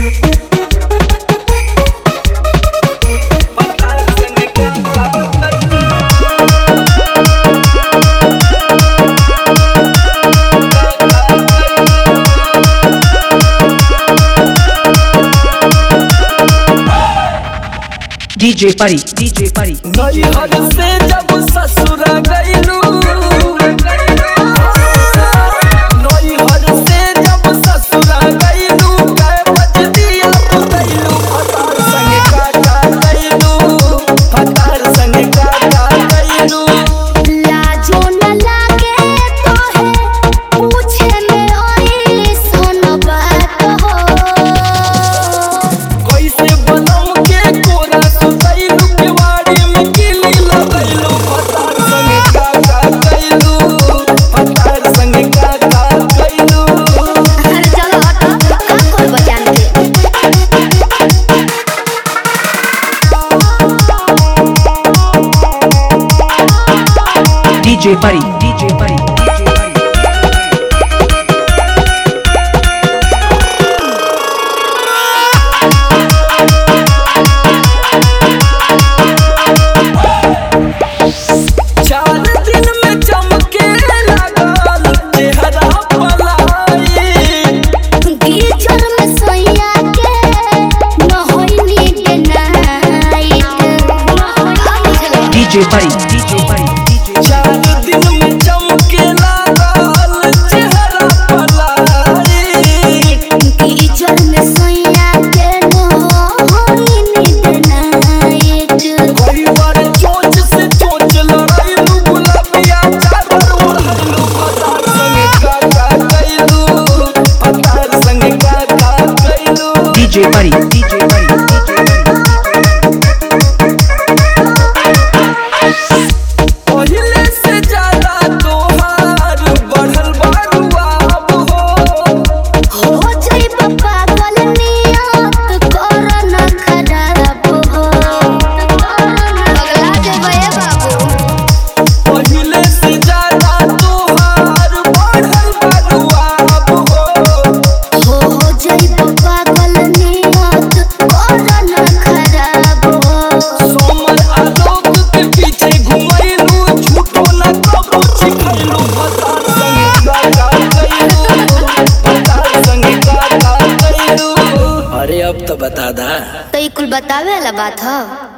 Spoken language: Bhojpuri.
DJ Pari नैहर से जब ससुर गइलू नैहर से जब ससुर गइलू कै बजदिया गइलू फतार संगे काका गइलू फतार संगे काका गइलू लाजो न लागे तोहे पूछे में ओई सोन बात हो कैसे बनम के कोरा सुतैलू केवाड़ी में किली लगैलू फतार संगे काका गइलू फतार संगे काका गइलू अरे चलो हटो का कोई बचान के DJ Pari चार दिन में चमके लागल चेहरा पलाई गीजर में सोया के न होइनी के नाइट DJ Pari चार दिन में चमके लागल चेहरा पलाई गीजर में सोया के न होइनी के नाइट कई बार चोंच से चोंच लड़ाइलू गुलाबिया चादर ओढ़लू फतार संगे काका गइलू फतार संगे काका गइलू DJ Pari पहिले से ज्यादा तोहार बढ़ल बारुआब हो हो जाई पागल नियत कर न खराब हो पगला जेबे बाबू पहिले से ज्यादा तोहार बढ़ल बारुआब हो हो जाई पागल नियत कर न खराब हो सोमर आलोक के पीछे घुमैलू झूठो न कबो चिखैलू फतार संगे काका गइलू फतार संगे काका गइलू। अरे अब तो बता दा तो ई कुल बतावे वाला बात ह